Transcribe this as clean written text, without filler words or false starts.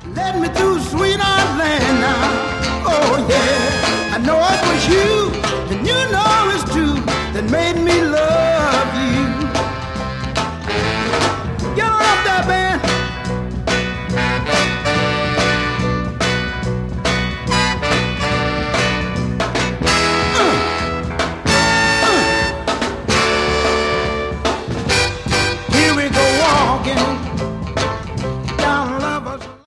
Led me through sweetheart land now. Oh yeah, I know it was you.